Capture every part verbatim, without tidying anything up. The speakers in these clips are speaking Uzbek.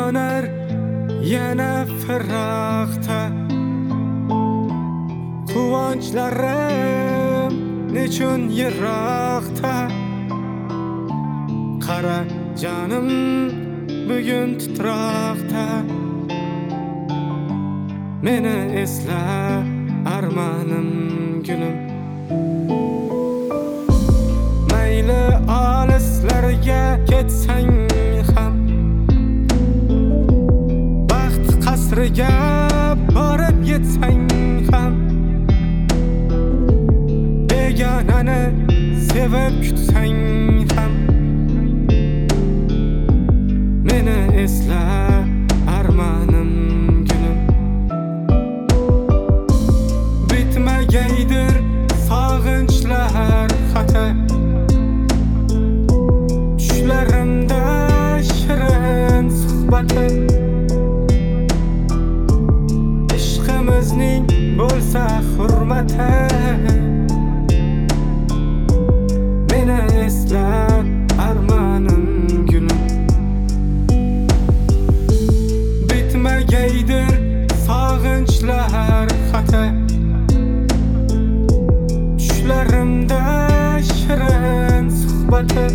yonar yana firaqda. Quvonchlarim nechun yiroqda. Qara jonim bugun titroqda. Meni esla armanim gulim. Mayli olislarga ketsang ham, baxt qasriga borib yetsang ham, begonani sevib kutsang ham, meni esla armanim gulim. Bitmagaydir sog'inchlar xati, tushlarimda shirin suhbati. Ishqimizning bo'lsa hurmati, meni esla armanim gulim. Bitmagaydir sog'inchlar xati, tushlarimda shirin suhbati.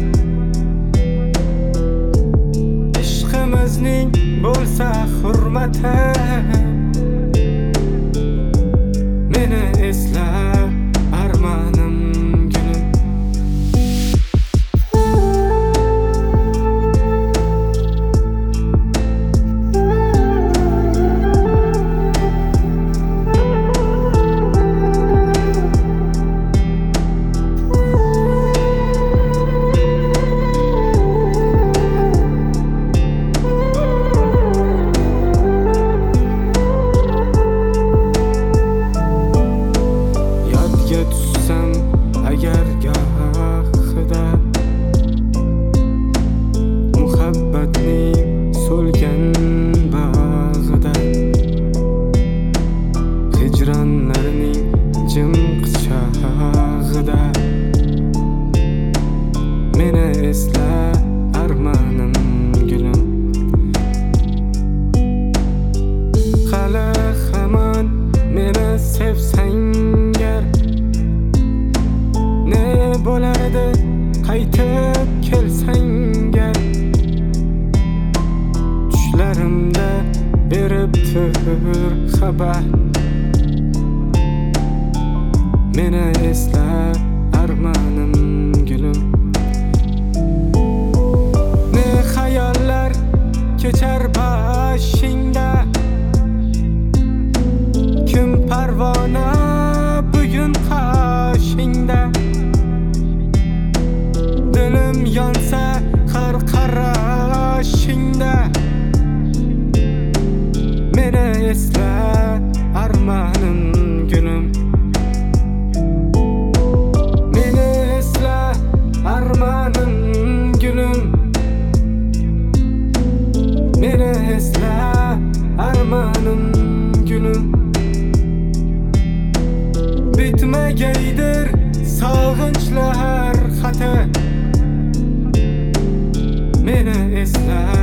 Ishqimizning bo'lsa hurmati, meni esla armanim gulim. Agar gohida muhabbatning so'lgan bag'ida, hijronlarning jim quchog'ida, meni esla armanim gulim. Hali hamon meni sevsang gar, ne bo'lardi qaytib kelsang-gar. Tushlarimda berib tur xabar, meni esla armanim gulim. Ne xayollar kechar boshingda, kim parvona bugun qoshingda. Dilim yonsa har qarashingda, meni esla armanim gulim. Meni esla armanim gulim. Meni esla armanim gulim. Bitmagaydir sog'inchlar xati, meni esla